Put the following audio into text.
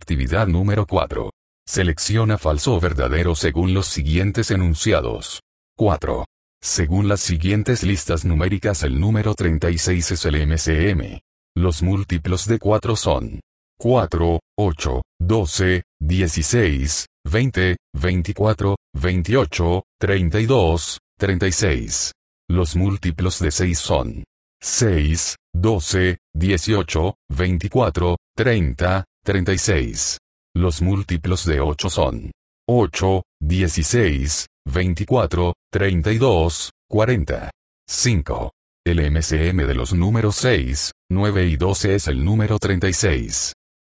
Actividad número 4. Selecciona falso o verdadero según los siguientes enunciados. 4. Según las siguientes listas numéricas, el número 36 es el MCM. Los múltiplos de 4 son 4, 8, 12, 16, 20, 24, 28, 32, 36. Los múltiplos de 6 son 6, 12, 18, 24, 30, 36. Los múltiplos de 8 son 8, 16, 24, 32, 40. 5. El MCM de los números 6, 9 y 12 es el número 36.